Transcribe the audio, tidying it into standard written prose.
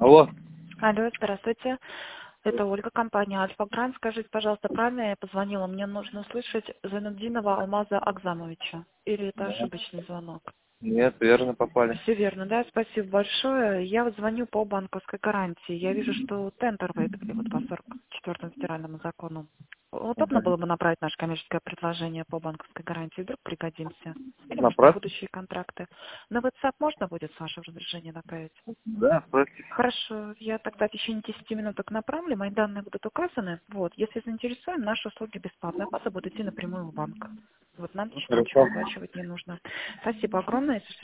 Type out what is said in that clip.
Алло. Алло, здравствуйте. Это Ольга, компания Альфа-Гранд. Скажите, пожалуйста, правильно я позвонила? Мне нужно услышать Зайнутдинова Алмаза Акзамовича. Или это Да. ошибочный звонок? Нет, верно попали. Все верно, да? Спасибо большое. Я вот звоню по банковской гарантии. Я вижу, что тендер выиграли вот по 44-му федеральному закону. Удобно Мгм. было бы направить наше коммерческое предложение по банковской гарантии? Вдруг пригодимся? Или, может, на Направь? будущие контракты? На WhatsApp можно будет с вашего разрешения направить? Да, отправьте. Хорошо, я тогда в течение 10 минуток направлю, мои данные будут указаны. Вот, если заинтересуем, наши услуги бесплатные, оплата будет идти напрямую в банк. Вот, нам ничего Хорошо. оплачивать не нужно. Спасибо огромное, если